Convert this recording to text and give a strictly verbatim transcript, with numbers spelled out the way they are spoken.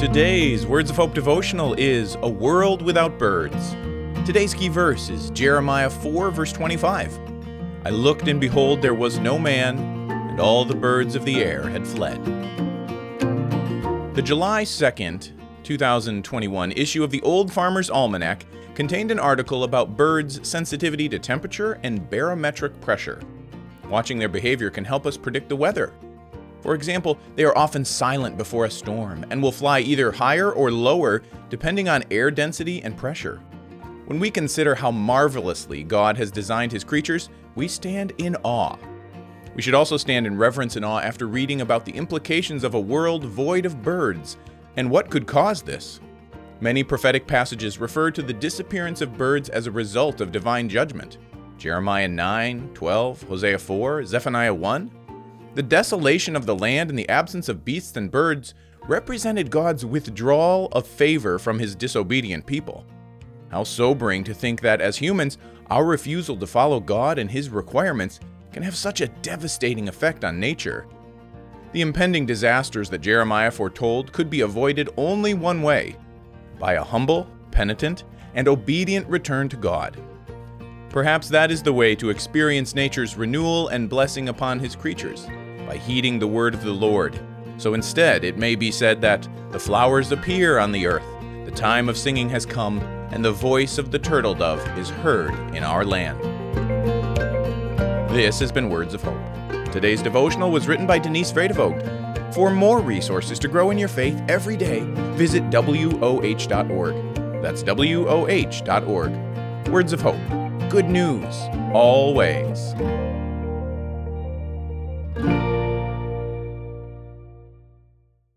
Today's Words of Hope devotional is A World Without Birds. Today's key verse is Jeremiah four, verse twenty-five. I looked, and behold, there was no man, and all the birds of the air had fled. The July second, two thousand twenty-one issue of the Old Farmer's Almanac contained an article about birds' sensitivity to temperature and barometric pressure. Watching their behavior can help us predict the weather. For example, they are often silent before a storm and will fly either higher or lower depending on air density and pressure. When we consider how marvelously God has designed his creatures, we stand in awe. We should also stand in reverence and awe after reading about the implications of a world void of birds and what could cause this. Many prophetic passages refer to the disappearance of birds as a result of divine judgment. Jeremiah nine, twelve, Hosea four, Zephaniah one. The desolation of the land and the absence of beasts and birds represented God's withdrawal of favor from his disobedient people. How sobering to think that as humans, our refusal to follow God and his requirements can have such a devastating effect on nature. The impending disasters that Jeremiah foretold could be avoided only one way: by a humble, penitent, and obedient return to God. Perhaps that is the way to experience nature's renewal and blessing upon his creatures, by heeding the word of the Lord. So instead, it may be said that the flowers appear on the earth, the time of singing has come, and the voice of the turtle dove is heard in our land. This has been Words of Hope. Today's devotional was written by Denise Vredevoogd. For more resources to grow in your faith every day, visit W O H dot org. That's W O H dot org. Words of Hope. Good news, always.